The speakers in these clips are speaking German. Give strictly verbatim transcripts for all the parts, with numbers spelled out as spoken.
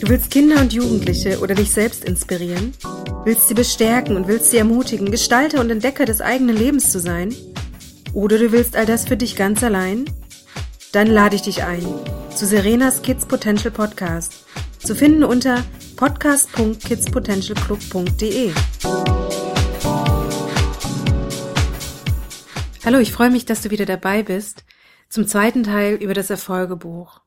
Du willst Kinder und Jugendliche oder dich selbst inspirieren? Willst sie bestärken und willst sie ermutigen, Gestalter und Entdecker des eigenen Lebens zu sein? Oder du willst all das für dich ganz allein? Dann lade ich dich ein zu Serenas Kids Potential Podcast, zu finden unter podcast punkt kids potential club punkt de. Hallo, ich freue mich, dass du wieder dabei bist zum zweiten Teil über das Erfolgebuch.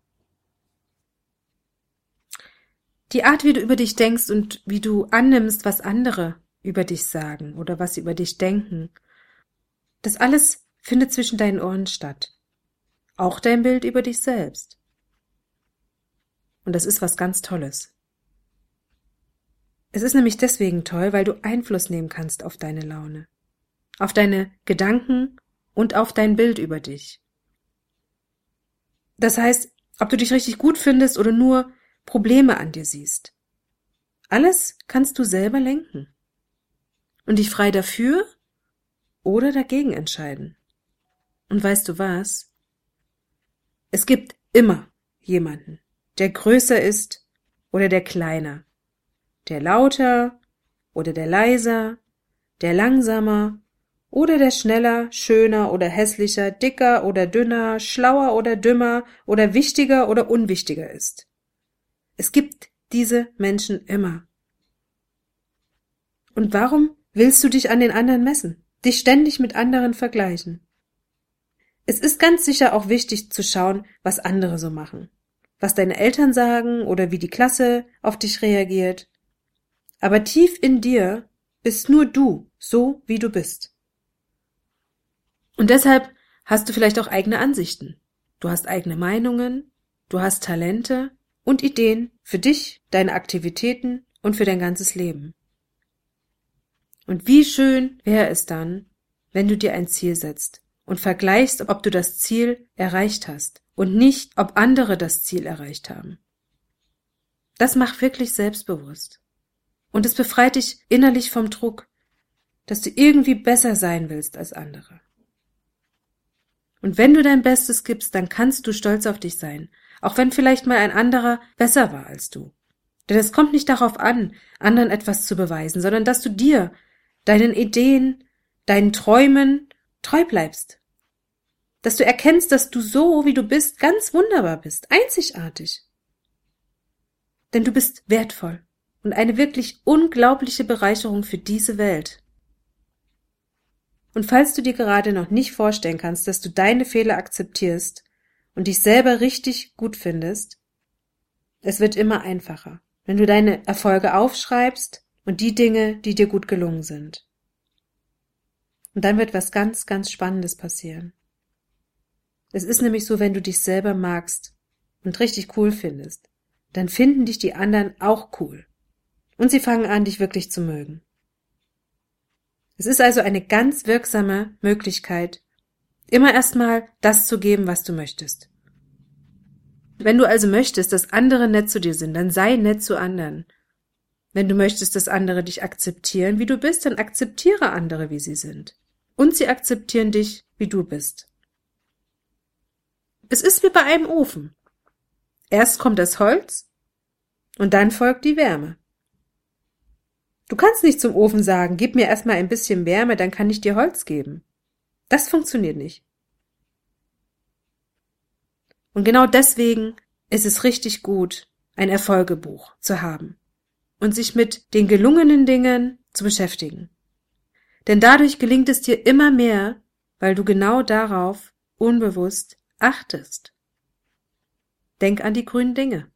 Die Art, wie du über dich denkst und wie du annimmst, was andere über dich sagen oder was sie über dich denken, das alles findet zwischen deinen Ohren statt. Auch dein Bild über dich selbst. Und das ist was ganz Tolles. Es ist nämlich deswegen toll, weil du Einfluss nehmen kannst auf deine Laune, auf deine Gedanken und auf dein Bild über dich. Das heißt, ob du dich richtig gut findest oder nur Probleme an dir siehst. Alles kannst du selber lenken und dich frei dafür oder dagegen entscheiden. Und weißt du was? Es gibt immer jemanden, der größer ist oder der kleiner, der lauter oder der leiser, der langsamer oder der schneller, schöner oder hässlicher, dicker oder dünner, schlauer oder dümmer oder wichtiger oder unwichtiger ist. Es gibt diese Menschen immer. Und warum willst du dich an den anderen messen, dich ständig mit anderen vergleichen? Es ist ganz sicher auch wichtig zu schauen, was andere so machen, was deine Eltern sagen oder wie die Klasse auf dich reagiert. Aber tief in dir bist nur du, so wie du bist. Und deshalb hast du vielleicht auch eigene Ansichten. Du hast eigene Meinungen, du hast Talente und Ideen für dich, deine Aktivitäten und für dein ganzes Leben. Und wie schön wäre es dann, wenn du dir ein Ziel setzt und vergleichst, ob du das Ziel erreicht hast und nicht, ob andere das Ziel erreicht haben. Das macht wirklich selbstbewusst. Und es befreit dich innerlich vom Druck, dass du irgendwie besser sein willst als andere. Und wenn du dein Bestes gibst, dann kannst du stolz auf dich sein, auch wenn vielleicht mal ein anderer besser war als du. Denn es kommt nicht darauf an, anderen etwas zu beweisen, sondern dass du dir, deinen Ideen, deinen Träumen treu bleibst. Dass du erkennst, dass du so, wie du bist, ganz wunderbar bist, einzigartig. Denn du bist wertvoll und eine wirklich unglaubliche Bereicherung für diese Welt. Und falls du dir gerade noch nicht vorstellen kannst, dass du deine Fehler akzeptierst und dich selber richtig gut findest, es wird immer einfacher, wenn du deine Erfolge aufschreibst und die Dinge, die dir gut gelungen sind. Und dann wird was ganz, ganz Spannendes passieren. Es ist nämlich so, wenn du dich selber magst und richtig cool findest, dann finden dich die anderen auch cool. Und sie fangen an, dich wirklich zu mögen. Es ist also eine ganz wirksame Möglichkeit, immer erstmal das zu geben, was du möchtest. Wenn du also möchtest, dass andere nett zu dir sind, dann sei nett zu anderen. Wenn du möchtest, dass andere dich akzeptieren, wie du bist, dann akzeptiere andere, wie sie sind. Und sie akzeptieren dich, wie du bist. Es ist wie bei einem Ofen. Erst kommt das Holz und dann folgt die Wärme. Du kannst nicht zum Ofen sagen, gib mir erstmal ein bisschen Wärme, dann kann ich dir Holz geben. Das funktioniert nicht. Und genau deswegen ist es richtig gut, ein Erfolgebuch zu haben und sich mit den gelungenen Dingen zu beschäftigen. Denn dadurch gelingt es dir immer mehr, weil du genau darauf unbewusst achtest. Denk an die grünen Dinge.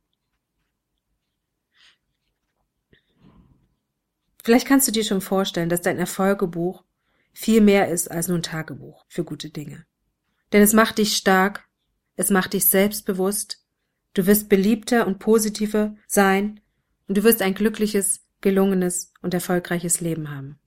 Vielleicht kannst du dir schon vorstellen, dass dein Erfolgebuch viel mehr ist als nur ein Tagebuch für gute Dinge. Denn es macht dich stark, es macht dich selbstbewusst, du wirst beliebter und positiver sein und du wirst ein glückliches, gelungenes und erfolgreiches Leben haben.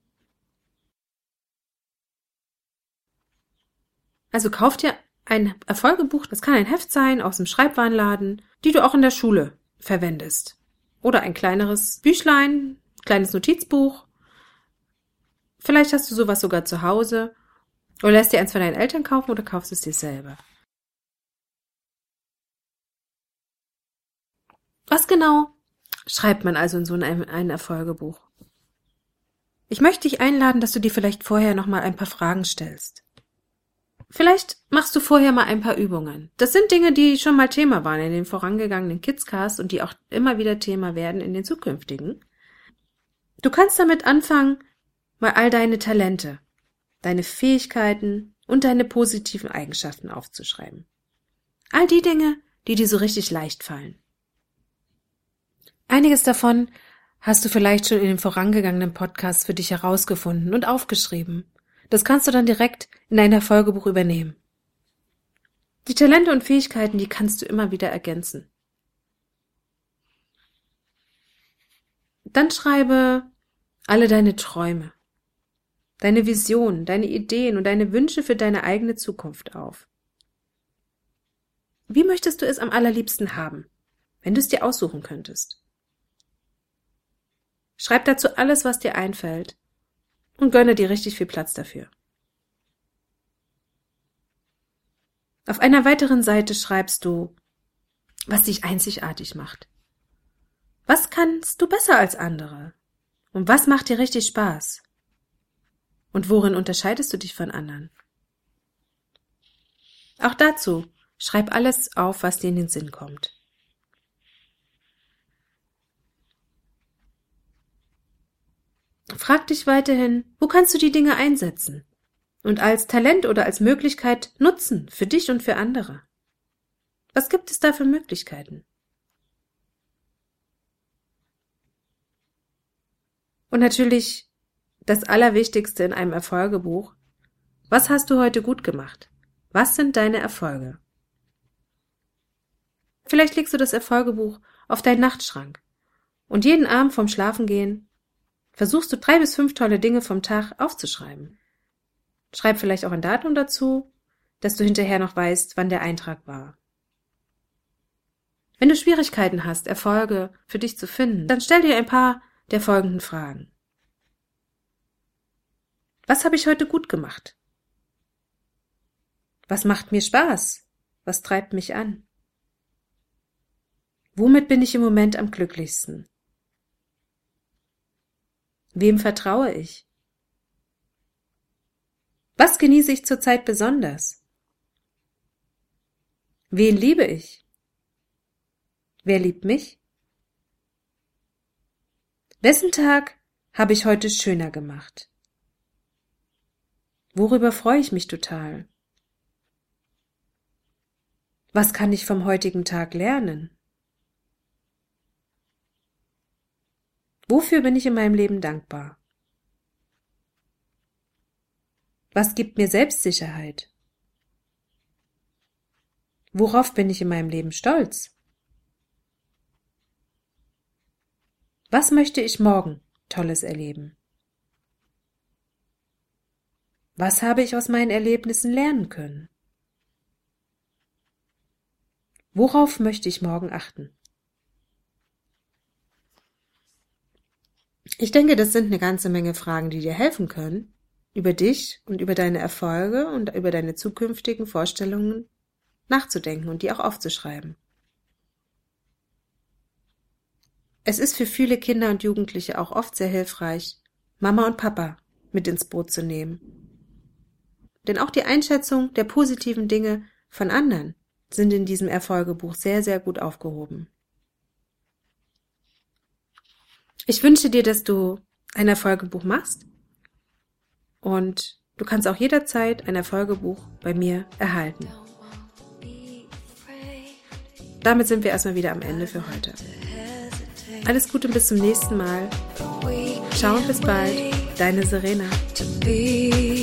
Also kauf dir ein Erfolgebuch, das kann ein Heft sein aus dem Schreibwarenladen, die du auch in der Schule verwendest. Oder ein kleineres Büchlein, kleines Notizbuch. Vielleicht hast du sowas sogar zu Hause oder lässt dir eins von deinen Eltern kaufen oder kaufst es dir selber. Was genau schreibt man also in so einem, einem Erfolgebuch? Ich möchte dich einladen, dass du dir vielleicht vorher noch mal ein paar Fragen stellst. Vielleicht machst du vorher mal ein paar Übungen. Das sind Dinge, die schon mal Thema waren in den vorangegangenen Kidscast und die auch immer wieder Thema werden in den zukünftigen. Du kannst damit anfangen, mal all deine Talente, deine Fähigkeiten und deine positiven Eigenschaften aufzuschreiben. All die Dinge, die dir so richtig leicht fallen. Einiges davon hast du vielleicht schon in den vorangegangenen Podcasts für dich herausgefunden und aufgeschrieben. Das kannst du dann direkt in dein Erfolgebuch übernehmen. Die Talente und Fähigkeiten, die kannst du immer wieder ergänzen. Dann schreibe alle deine Träume, deine Visionen, deine Ideen und deine Wünsche für deine eigene Zukunft auf. Wie möchtest du es am allerliebsten haben, wenn du es dir aussuchen könntest? Schreib dazu alles, was dir einfällt und gönne dir richtig viel Platz dafür. Auf einer weiteren Seite schreibst du, was dich einzigartig macht. Was kannst du besser als andere? Und was macht dir richtig Spaß? Und worin unterscheidest du dich von anderen? Auch dazu schreib alles auf, was dir in den Sinn kommt. Frag dich weiterhin, wo kannst du die Dinge einsetzen und als Talent oder als Möglichkeit nutzen für dich und für andere? Was gibt es da für Möglichkeiten? Und natürlich das Allerwichtigste in einem Erfolgebuch: Was hast du heute gut gemacht? Was sind deine Erfolge? Vielleicht legst du das Erfolgebuch auf deinen Nachtschrank und jeden Abend vorm Schlafengehen versuchst du drei bis fünf tolle Dinge vom Tag aufzuschreiben. Schreib vielleicht auch ein Datum dazu, dass du hinterher noch weißt, wann der Eintrag war. Wenn du Schwierigkeiten hast, Erfolge für dich zu finden, dann stell dir ein paar der folgenden Fragen. Was habe ich heute gut gemacht? Was macht mir Spaß? Was treibt mich an? Womit bin ich im Moment am glücklichsten? Wem vertraue ich? Was genieße ich zurzeit besonders? Wen liebe ich? Wer liebt mich? Wessen Tag habe ich heute schöner gemacht? Worüber freue ich mich total? Was kann ich vom heutigen Tag lernen? Wofür bin ich in meinem Leben dankbar? Was gibt mir Selbstsicherheit? Worauf bin ich in meinem Leben stolz? Was möchte ich morgen Tolles erleben? Was habe ich aus meinen Erlebnissen lernen können? Worauf möchte ich morgen achten? Ich denke, das sind eine ganze Menge Fragen, die dir helfen können, über dich und über deine Erfolge und über deine zukünftigen Vorstellungen nachzudenken und die auch aufzuschreiben. Es ist für viele Kinder und Jugendliche auch oft sehr hilfreich, Mama und Papa mit ins Boot zu nehmen. Denn auch die Einschätzung der positiven Dinge von anderen sind in diesem Erfolgebuch sehr, sehr gut aufgehoben. Ich wünsche dir, dass du ein Erfolgebuch machst und du kannst auch jederzeit ein Erfolgebuch bei mir erhalten. Damit sind wir erstmal wieder am Ende für heute. Alles Gute und bis zum nächsten Mal. Ciao und bis bald, deine Serena.